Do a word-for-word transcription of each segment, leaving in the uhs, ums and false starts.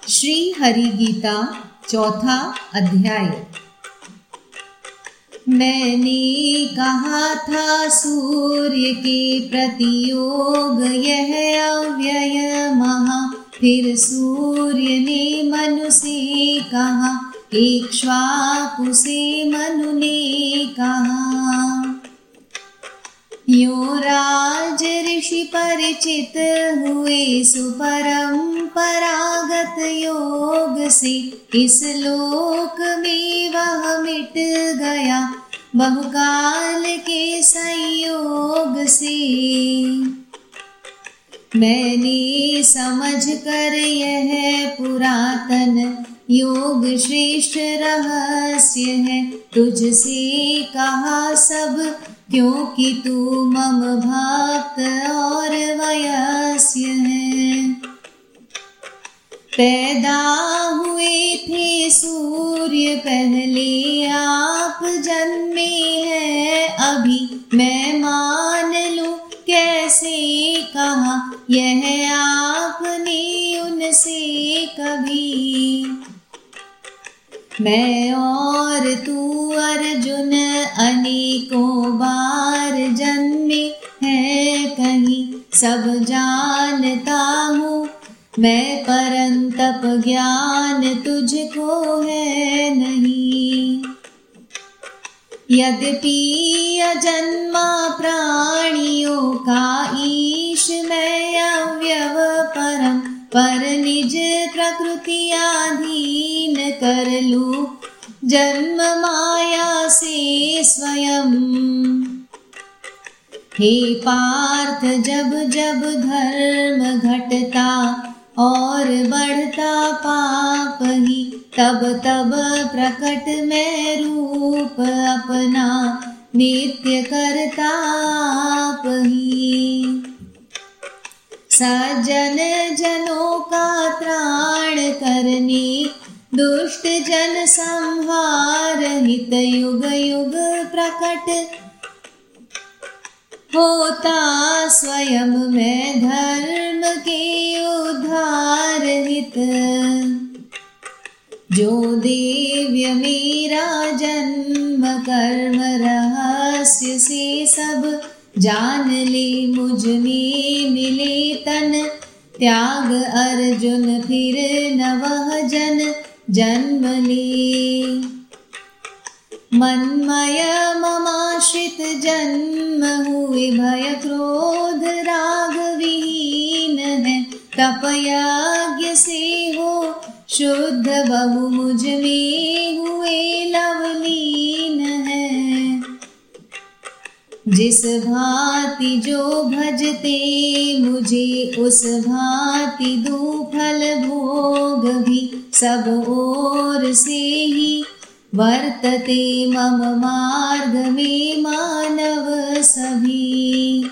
श्री हरि गीता चौथा अध्याय। मैंने कहा था सूर्य के प्रतियोग यह अव्यय महा, फिर सूर्य ने मनु से कहा, इक्ष्वाकु से मनु ने कहा। यो राज ऋषि परिचित हुए सुपरंपरागत योग से, इस लोक में वह मिट गया बहुकाल के संयोग से। मैंने समझ कर यह पुरातन योग श्रेष्ठ रहस्य है तुझसे कहा सब, क्योंकि तू मम भक्त और वयस्य है। पैदा हुए थे सूर्य पहले आप जन्मे हैं अभी, मैं मान लूं कैसे कहा यह आपने उनसे कभी। मैं और तू अर्जुन अनेकों बार जन्मे हैं कहीं, सब जानता हूँ मैं परंतप ज्ञान तुझको है नहीं। यद्यपि अजन्मा प्राणियों का ईश मैं अव्यव परम, पर निज प्रकृतियाधीन कर लूं जन्म माया से स्वयं। हे पार्थ जब जब धर्म घटता और बढ़ता पाप ही, तब तब प्रकट मैं रूप अपना नित्य करता आप ही। सज्जन जनों का त्राण करने, दुष्ट जन संहार हित, युग युग प्रकट होता स्वयं मैं धर्म के उद्धार हित। जो देव्य मेरा जन्म कर्म रहस्य से सब जान ले, मुझ में मिले तन त्याग अर्जुन फिर न वह जन जन्म ले। मनमय ममाश्रित जन्म हुए भय क्रोध राग विहीन है, तपयज्ञ से हो शुद्ध बहु मुझ में हुए लवलीन है। जिस भांति जो भजते मुझे उस भांति दो फल भोग भी, सब ओर से ही वर्तते मम मार्ग में मानव सभी।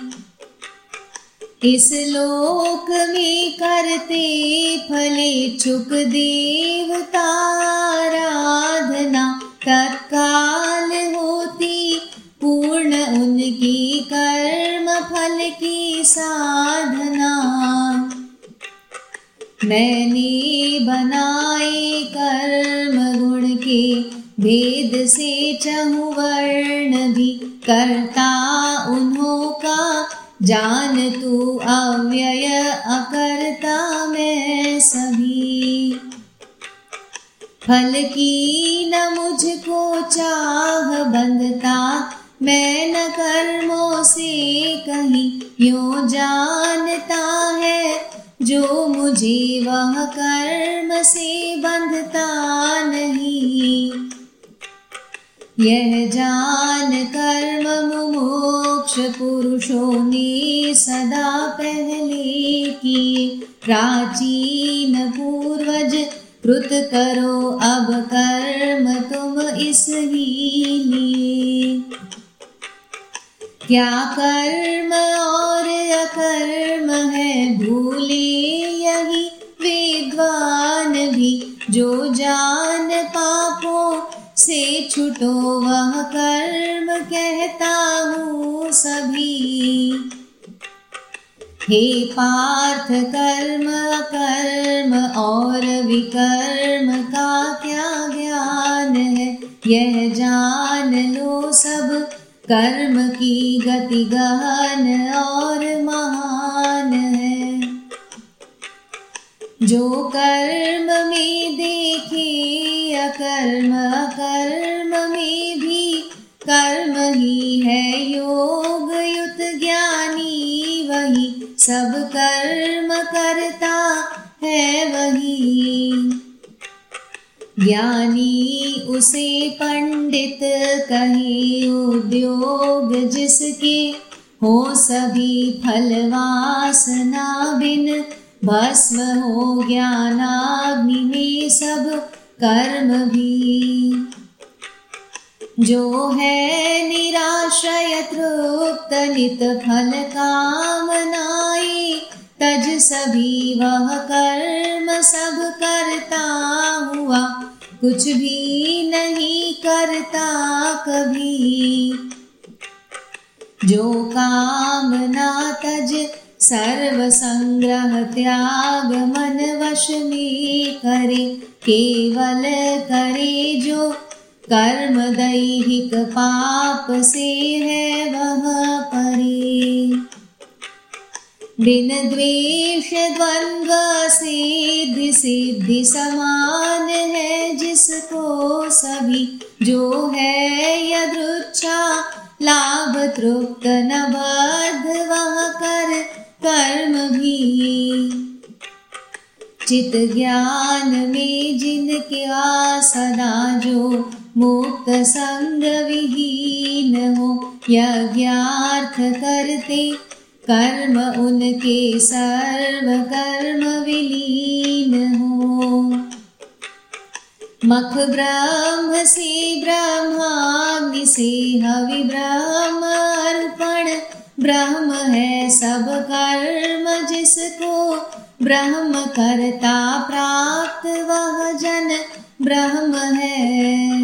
इस लोक में करते फले चुक देवता आराधना, तत्काल होती पूर्ण उनकी कर्म फल की साधना। मैंने बनाए कर्म गुण के भेद से चहु वर्ण भी, करता उन्हों का जान तू अव्यय अकर्ता मैं सभी। फल की न मुझको चाह बंधता, मैं न कर्मों से कहीं, यूं जानता है जो मुझे वह कर्म से बंधता नहीं। यह जान कर्म मुमुक्ष पुरुषों ने सदा पहले किए, प्राचीन पूर्वज कृत करो अब कर्म तुम इस ही लिए। क्या कर्म और अकर्म है भूले यही विद्वान भी, जो जान पापों से छुटो वह कर्म कहता हूँ सभी। हे पार्थ कर्म कर्म और विकर्म का क्या ज्ञान है, यह जान लो सब कर्म की गति गहन और महान है। जो कर्म में देखे अकर्म, अकर्म में भी कर्म ही है योग युत ज्ञानी वही, सब कर्म करता है वही। ज्ञानी उसे पंडित कहे, उद्योग जिसके हो सभी फल वासना बिन भस्म हो ज्ञानाग्नि में सब कर्म भी। जो है निराश्रय तृप्त नित फल कामनाए, तज सभी वह कर्म सब करता हुआ कुछ भी नहीं करता कभी। जो कामना तज सर्व संग्रह त्याग मन वश में करे, केवल करे जो कर्म दैहिक पाप से है वह परे। बिन द्वेष द्वंद्व सिद्धि सिद्धि समान है जिसको सभी, जो है यदृच्छा लाभ तृप्त न बद्ध वह कर कर्म भी। चित ज्ञान में जिनके सदा जो मुक्त संग विहीन हो, यज्ञार्थ करते कर्म उनके सर्व कर्म विलीन हो। मख ब्रह्म से ब्रह्माग्नि से हवि ब्रह्म अर्पण, ब्रह्म है सब कर्म जिसको ब्रह्म करता प्राप्त वह जन ब्रह्म है।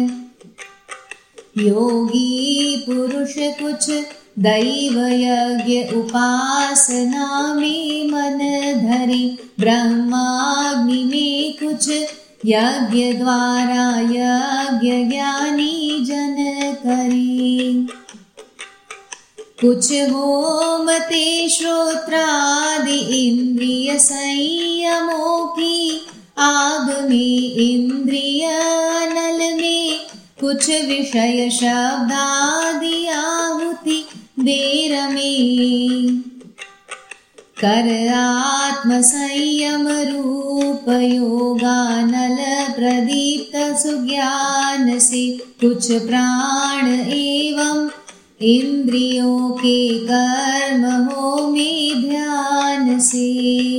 योगी पुरुष कुछ दैव यज्ञ उपासना में मन धरे, ब्रह्माग्नि में कुछ यज्ञ द्वारा यज्ञ ज्ञानी जन करे। कुछ होम ते श्रोत्रादि इंद्रिय संयमों की आग में, इंद्रिय अनल में कुछ विषय शब्दादि आहुति देर में। कर आत्म संयम रूप योगानल प्रदीप्त सुज्ञान से, कुछ प्राण एवं इंद्रियों के कर्म हो में ध्यान से।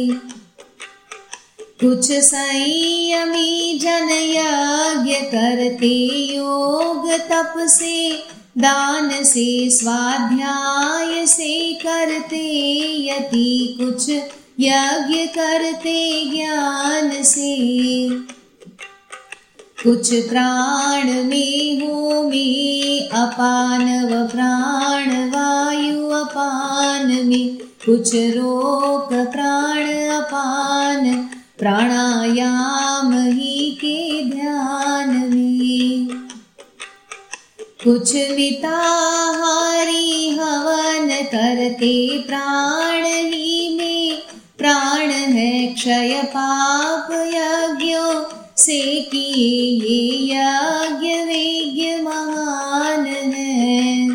कुछ संयमी जन यज्ञ करते योग तप से, दान से स्वाध्याय से करते यति, कुछ यज्ञ करते ज्ञान से। कुछ प्राण में हो में अपान व प्राण वायु अपान में, कुछ रोक प्राण अपान प्राणायाम ही के ध्यान में। कुछ मिताहारी हवन करते प्राण ही में, प्राण है क्षय पाप यज्ञों से किए ये यज्ञ वेज्ञ महान है।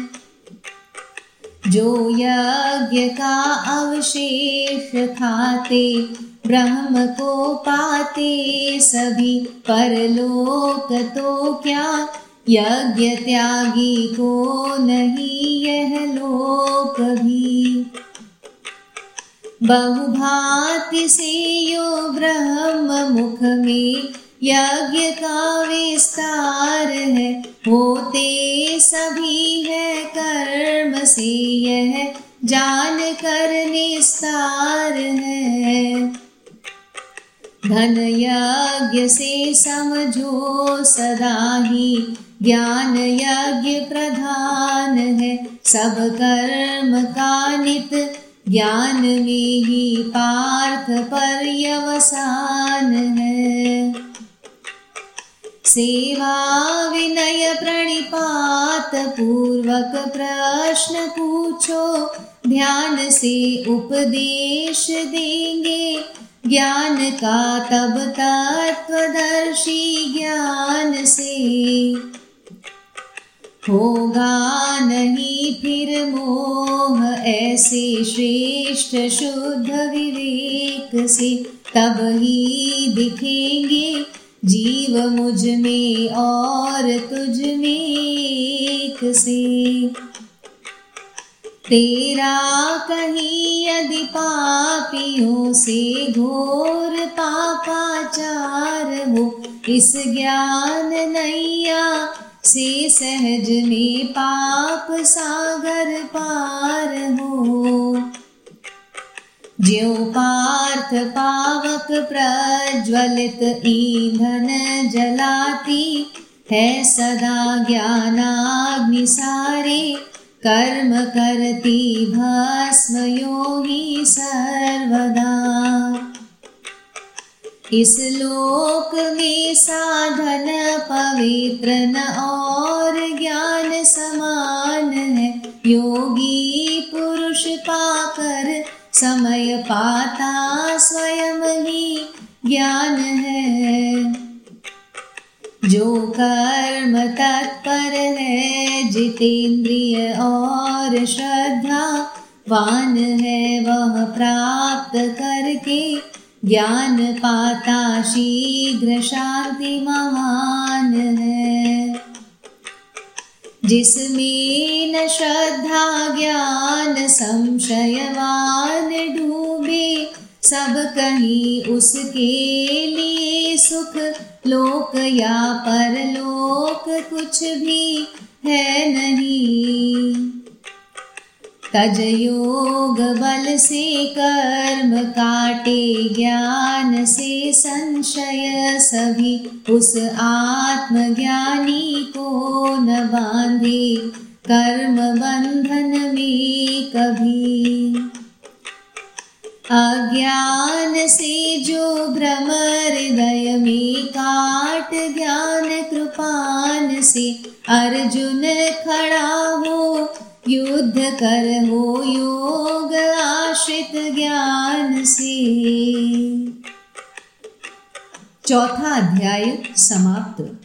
जो यज्ञ का अवशेष खाते ब्रह्म को पाते सभी, परलोक तो क्या यज्ञ त्यागी को नहीं यह लोक भी। बहुभांति से यो ब्रह्म मुख में यज्ञ का विस्तार है, होते सभी है कर्म से यह जान कर निस्तार है। धन यज्ञ से समझो सदा ही ज्ञान यज्ञ प्रधान है, सब कर्म का नित ज्ञान में ही पार्थ पर्यवसान है। सेवा विनय प्रणिपात पूर्वक प्रश्न पूछो, ध्यान से उपदेश देंगे, ज्ञान का तब तत्वदर्शी ज्ञान से। होगा नहीं फिर मोह ऐसे श्रेष्ठ शुद्ध विवेक से, तब ही दिखेंगे जीव मुझ में और तुझ में एक से। तेरा कहीं यदि पापियों से घोर पापाचार हो, इस ज्ञान नैया से सहज में पाप सागर पार हो। ज्यों पार्थ पावक प्रज्वलित ईंधन जलाती है सदा ज्ञानाग्नि सारे, कर्म करती भस्म योगी सर्वदा। इस लोक में साधन पवित्र न और ज्ञान समान है, योगी पुरुष पाकर समय पाता स्वयं ही ज्ञान है। जो कर्म तत्पर है जितेंद्रिय और श्रद्धा वान है, वह प्राप्त करके ज्ञान पाता शीघ्र शांति महान है। जिसमें न श्रद्धा ज्ञान संशयवान डूबे, सब कहीं उसके लिए सुख, लोक या परलोक कुछ भी है नहीं। तज योग बल से कर्म काटे, ज्ञान से संशय सभी, उस आत्मज्ञानी को न बांधे कर्म बंधन में कभी। अज्ञान से जो भ्रम हृदय में काट, ज्ञान कृपान से अर्जुन खड़ा हो, युद्ध कर हो योग आश्रित ज्ञान से। चौथा अध्याय समाप्त।